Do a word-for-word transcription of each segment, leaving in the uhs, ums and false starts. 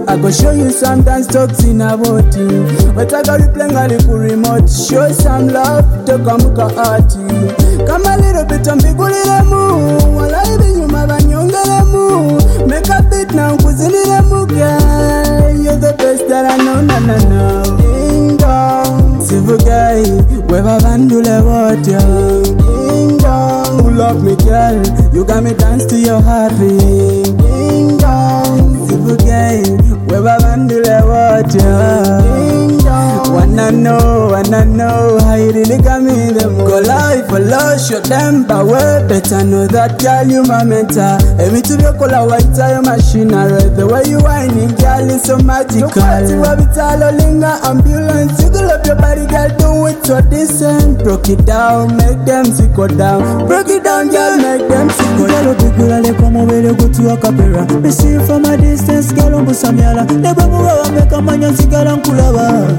I go show you some dance talks in a boti. But I got you playing a little remote. Show some love to come to party. Come a little bit on big little move. While I be you my banyonga move. Make a beat now, cause in the move, girl. You're the best that I know, na na na. Ding dong, civil guy, weba bandule water. Ding dong, who love me, girl? You got me dance to your heartbeat. Ding dong, civil guy, weba bandule water. Ding dong, wanna know, wanna know how you really got me the mood. Go live for love, show them power. Better know that girl, you my mentor. Every to your color white tire machinery. The way you whining, girl, is so magical. You have it all, linger ambulance. You go up your body, girl, do it so decent. Broke it down, make them sick go down. Broke it down, girl, make them sick go down. Girl, come over, go to your capera. Me see you from a distance, girl, on Busamiala. Never move, make a man, you girl, on Kulava.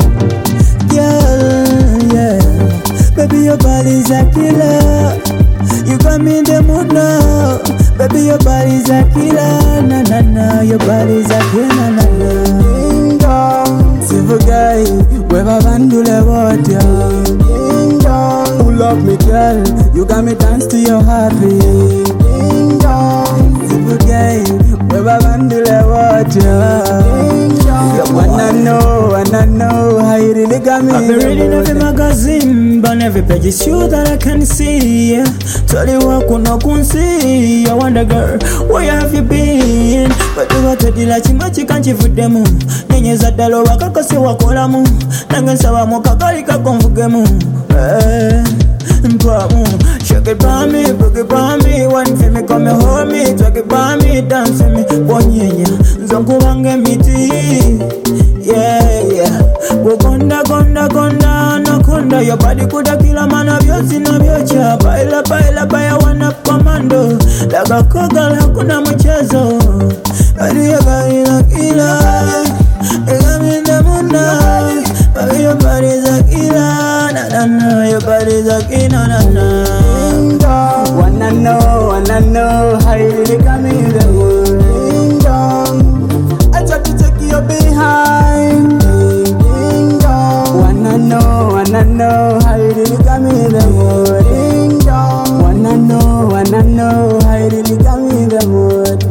Girl, yeah, baby, your body's a killer. You got me in the mood now. Baby, your body's a killer. Na na na, your body's a killer. Na na na. Ding dong, civil guy, weba bandule water. Ding dong, who love me, girl? You got me dance to your heartbeat. Ding dong, civil guy, weba bandule water. Ding dong, wanna know, wanna know how you really got me. I've been reading every magazine, but every page is you that I can see. Yeah. Tell you what, no can see. I wonder, girl, where have you been? But you got to deal like chimachi can't you for them. Nenye za dalo wakaka se wakola mu. Nangensa wa moka gali kakonfuge mu. Eh, mpamu. Shake it by me, broke it by me. One for me, come and hold me. Talk it by me, dance for me. Bonyenya, zonku wange miti. Yeah, yeah. Go konda, konda, konda, anaconda. Your body coulda kill a man of yours in a viocha. Baila, baila, baila, one up commando. Laga koga, hakuna mchezo. Body ya body la killer. You got me in the mood now. Baby, your body's a killer. Na na na, your body's a killer. Na na. Ding dong, wanna know, wanna know how you really got me in the mood. Ding dong, I try to take you behind. Ding dong, wanna know, wanna know how you really got me in the mood. Ding dong, wanna know, wanna know how you really got me in the mood.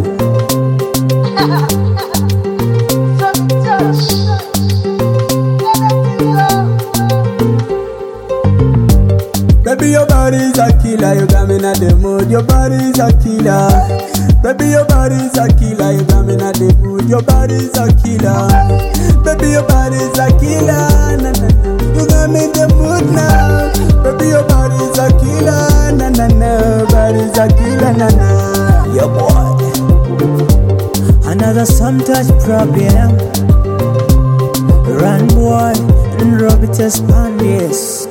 Baby, your body's a killer, you got me in the mood. Your body's a killer. Baby, your body's a killer, you got me in the mood. Your body's a killer. Baby, your body's a killer. Na, na, na. You got me in the mood now. Baby, your body's a killer. Na na na, body's a killer. Na na. Your boy. Another some touch problem. Run boy and Robert Espandies.